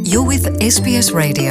You're with SBS Radio.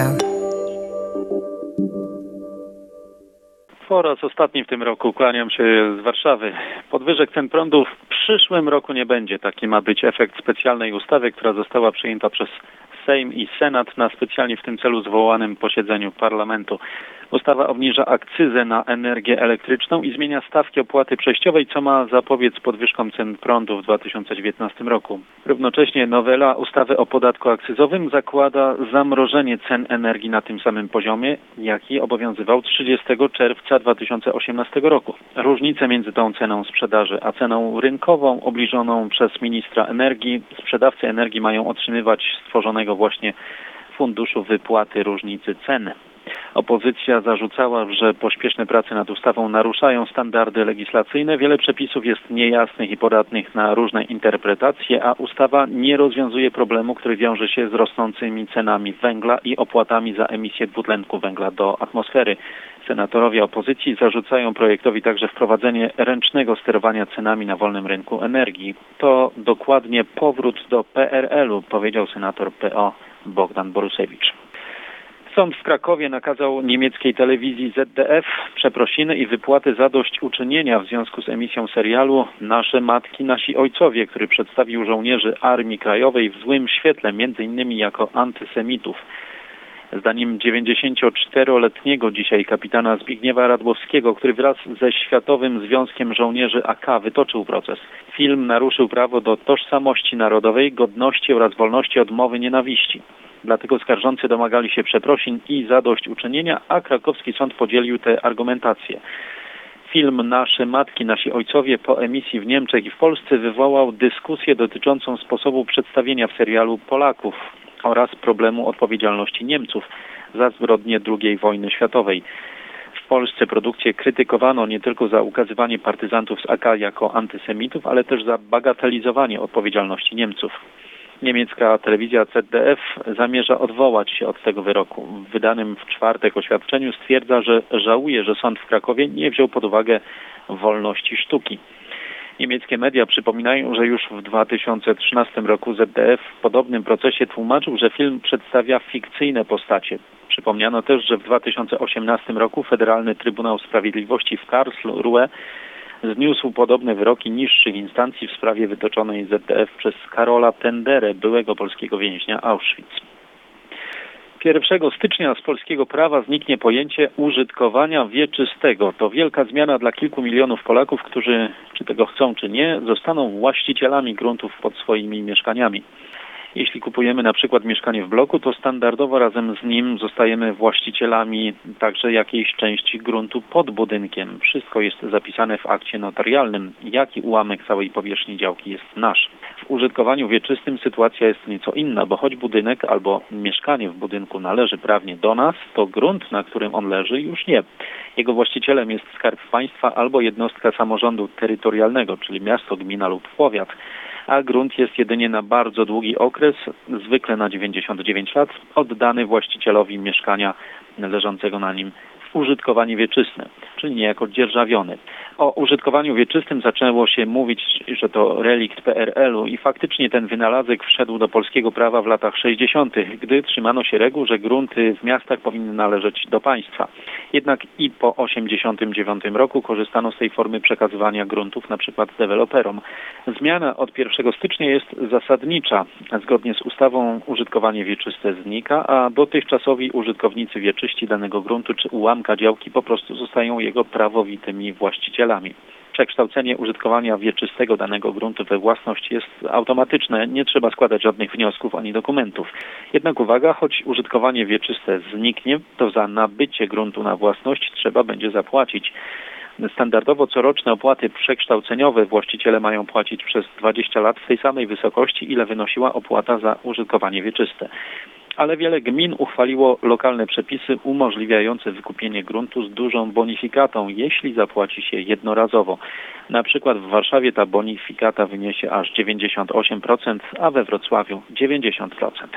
Po raz ostatni w tym roku kłaniam się z Warszawy. Podwyżek cen prądu w przyszłym roku nie będzie. Taki ma być efekt specjalnej ustawy, która została przyjęta przez Sejm i Senat na specjalnie w tym celu zwołanym posiedzeniu parlamentu. Ustawa obniża akcyzę na energię elektryczną i zmienia stawki opłaty przejściowej, co ma zapobiec podwyżkom cen prądu w 2019 roku. Równocześnie nowela ustawy o podatku akcyzowym zakłada zamrożenie cen energii na tym samym poziomie, jaki obowiązywał 30 czerwca 2018 roku. Różnicę między tą ceną sprzedaży a ceną rynkową obniżoną przez ministra energii sprzedawcy energii mają otrzymywać z stworzonego właśnie Funduszu Wypłaty Różnicy Ceny. Opozycja zarzucała, że pośpieszne prace nad ustawą naruszają standardy legislacyjne. Wiele przepisów jest niejasnych i podatnych na różne interpretacje, a ustawa nie rozwiązuje problemu, który wiąże się z rosnącymi cenami węgla i opłatami za emisję dwutlenku węgla do atmosfery. Senatorowie opozycji zarzucają projektowi także wprowadzenie ręcznego sterowania cenami na wolnym rynku energii. To dokładnie powrót do PRL-u, powiedział senator PO Bogdan Borusiewicz. Sąd w Krakowie nakazał niemieckiej telewizji ZDF przeprosiny i wypłaty zadośćuczynienia w związku z emisją serialu Nasze matki, nasi ojcowie, który przedstawił żołnierzy Armii Krajowej w złym świetle, m.in. jako antysemitów. Zdaniem 94-letniego dzisiaj kapitana Zbigniewa Radłowskiego, który wraz ze Światowym Związkiem Żołnierzy AK wytoczył proces. Film naruszył prawo do tożsamości narodowej, godności oraz wolności od mowy nienawiści. Dlatego skarżący domagali się przeprosin i zadośćuczynienia, a krakowski sąd podzielił tę argumentację. Film Nasze matki, nasi ojcowie po emisji w Niemczech i w Polsce wywołał dyskusję dotyczącą sposobu przedstawienia w serialu Polaków oraz problemu odpowiedzialności Niemców za zbrodnie II wojny światowej. W Polsce produkcję krytykowano nie tylko za ukazywanie partyzantów z AK jako antysemitów, ale też za bagatelizowanie odpowiedzialności Niemców. Niemiecka telewizja ZDF zamierza odwołać się od tego wyroku. W wydanym w czwartek oświadczeniu stwierdza, że żałuje, że sąd w Krakowie nie wziął pod uwagę wolności sztuki. Niemieckie media przypominają, że już w 2013 roku ZDF w podobnym procesie tłumaczył, że film przedstawia fikcyjne postacie. Przypomniano też, że w 2018 roku Federalny Trybunał Sprawiedliwości w Karlsruhe zniósł podobne wyroki niższych instancji w sprawie wytoczonej ZDF przez Karola Tenderę, byłego polskiego więźnia Auschwitz. 1 stycznia z polskiego prawa zniknie pojęcie użytkowania wieczystego. To wielka zmiana dla kilku milionów Polaków, którzy, czy tego chcą, czy nie, zostaną właścicielami gruntów pod swoimi mieszkaniami. Jeśli kupujemy na przykład mieszkanie w bloku, to standardowo razem z nim zostajemy właścicielami także jakiejś części gruntu pod budynkiem. Wszystko jest zapisane w akcie notarialnym, jaki ułamek całej powierzchni działki jest nasz. W użytkowaniu wieczystym sytuacja jest nieco inna, bo choć budynek albo mieszkanie w budynku należy prawnie do nas, to grunt, na którym on leży, już nie. Jego właścicielem jest Skarb Państwa albo jednostka samorządu terytorialnego, czyli miasto, gmina lub powiat. A grunt jest jedynie na bardzo długi okres, zwykle na 99 lat, oddany właścicielowi mieszkania leżącego na nim w użytkowanie wieczyste, czyli niejako dzierżawiony. O użytkowaniu wieczystym zaczęło się mówić, że to relikt PRL-u i faktycznie ten wynalazek wszedł do polskiego prawa w latach 60., gdy trzymano się reguł, że grunty w miastach powinny należeć do państwa. Jednak i po 1989 roku korzystano z tej formy przekazywania gruntów na przykład deweloperom. Zmiana od 1 stycznia jest zasadnicza. Zgodnie z ustawą użytkowanie wieczyste znika, a dotychczasowi użytkownicy wieczyści danego gruntu czy ułamka działki po prostu zostają jego prawowitymi właścicielami. Przekształcenie użytkowania wieczystego danego gruntu we własność jest automatyczne, nie trzeba składać żadnych wniosków ani dokumentów. Jednak uwaga, choć użytkowanie wieczyste zniknie, to za nabycie gruntu na własność trzeba będzie zapłacić. Standardowo coroczne opłaty przekształceniowe właściciele mają płacić przez 20 lat w tej samej wysokości, ile wynosiła opłata za użytkowanie wieczyste. Ale wiele gmin uchwaliło lokalne przepisy umożliwiające wykupienie gruntu z dużą bonifikatą, jeśli zapłaci się jednorazowo. Na przykład w Warszawie ta bonifikata wyniesie aż 98%, a we Wrocławiu 90%.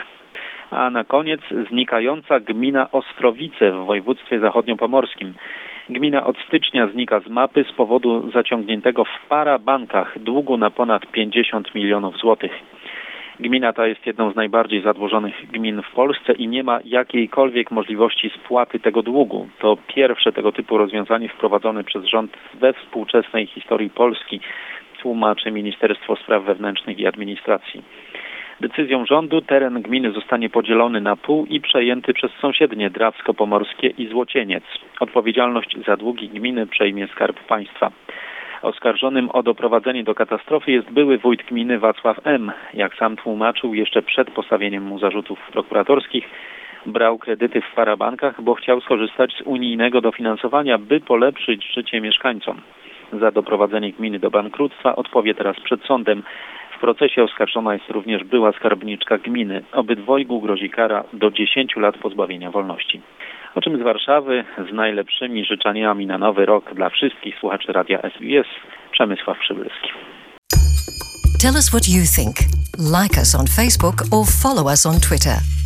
A na koniec znikająca gmina Ostrowice w województwie zachodniopomorskim. Gmina od stycznia znika z mapy z powodu zaciągniętego w parabankach długu na ponad 50 milionów złotych. Gmina ta jest jedną z najbardziej zadłużonych gmin w Polsce i nie ma jakiejkolwiek możliwości spłaty tego długu. To pierwsze tego typu rozwiązanie wprowadzone przez rząd we współczesnej historii Polski, tłumaczy Ministerstwo Spraw Wewnętrznych i Administracji. Decyzją rządu teren gminy zostanie podzielony na pół i przejęty przez sąsiednie Drawsko-Pomorskie i Złocieniec. Odpowiedzialność za długi gminy przejmie Skarb Państwa. Oskarżonym o doprowadzenie do katastrofy jest były wójt gminy Wacław M. Jak sam tłumaczył, jeszcze przed postawieniem mu zarzutów prokuratorskich brał kredyty w parabankach, bo chciał skorzystać z unijnego dofinansowania, by polepszyć życie mieszkańcom. Za doprowadzenie gminy do bankructwa odpowie teraz przed sądem. W procesie oskarżona jest również była skarbniczka gminy. Obydwojgu grozi kara do 10 lat pozbawienia wolności. O czym z Warszawy z najlepszymi życzeniami na nowy rok dla wszystkich słuchaczy Radia SBS, Przemysław Przybylski. Tell us what you think. Like us on Facebook or follow us on Twitter.